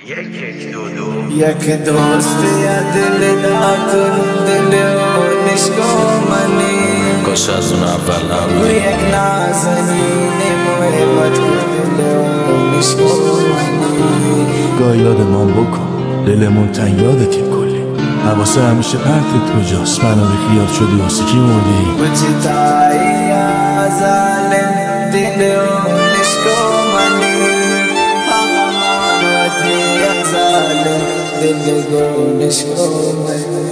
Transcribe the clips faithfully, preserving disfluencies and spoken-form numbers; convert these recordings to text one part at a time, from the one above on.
یک دوست یا دل داتون دل نشکومنی کاش از اون اول و نبودی. یک نازنین محبت دل نشکومنی گاه یادمان بکن دلمون تنگ یادتی کلی حواسه همیشه پرتت کجاست منو بی خیال شدی واسه کی مردی وجدایی یا ظالم دل نشکومنی حقمانوتی یا ظالم دل نشکومنی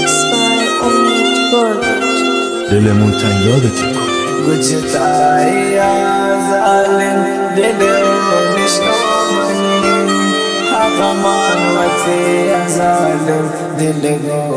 دلمون تنگ یادتی کلی وجدایی یا ظالم دل نشکومنی حقمانوتی یا ظالم دل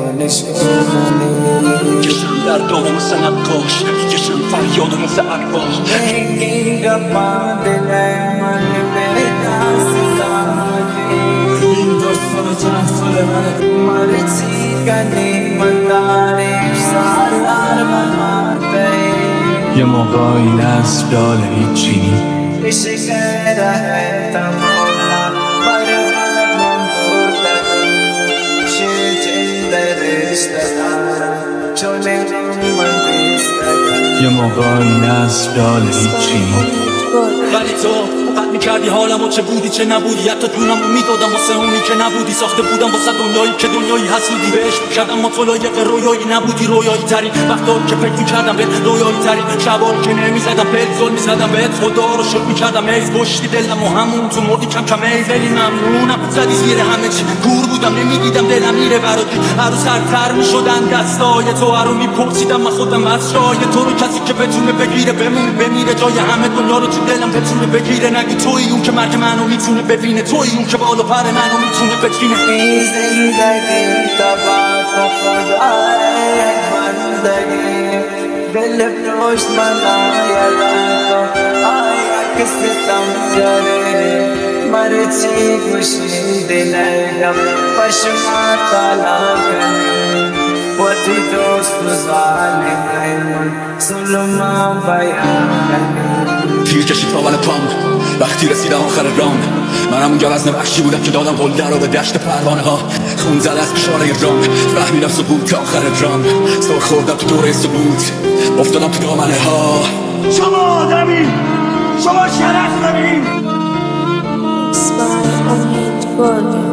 نشکومنی کشم در دامم مثل نقاش کشم فریادو مثل ارواح این گپا دل من به دست داری این داستان چند سال منه مرچی کنی من داری سالار من بی یه موقعی از دال هیچی عشق ره تمام برباد من بردن شد در رشته دارم چون من بیستم یه موقعی از دال هیچی ولی تو فقط میکردی حالمو چه بودی چه نبودی حتی جونمو میدادم واسه اونی که نبودی ساخته بودم واسه دنیایی که دنیایی حسودی بهش میکردم ما تو لایق رویایی نبودی رویایی ترین وقتا که فکر میکردم بهت رویایی ترین شبایی که نمیزدم بهت ظلم میزدم بهت خدا رو شکر میکردم ایز پشتی دلم و همون تو مردی کم کم ایز خیلی ممنونم زدی زیر همه چی کور بودم نمیدیدم دلم میره برات هر روز سرتر میشدن دستای تو هرو میپرسیدم من خودم از جای تو رو کسی که بتونه بگیره بمونه بمیره جای همه دنیا رو تو دلم بتونه بگیره نگی توی اون که مرگ منو میتونه ببینه توی اون که بالا پر منو میتونه بچینه این زندگی تبا خدای بندگی دل پشت من آیا لکو آیا کسی تم جاره مرچی خوشی دلگم پشما تالا کنی وقتی دوست و ظالم من ظلم بیان کنی تیر کشید تا بله پام وقتی رسیدم آخر رام منم اون گوزن وحشی بودم که دادم قلده رو به دشت پروانه ها خون زده از کشاره رام فهمیدم ثبوت تا آخر رام سر خوردم تو دوره ثبوت افتادم تو دامنه ها شما آدمی شما شرف داریم Spy on it,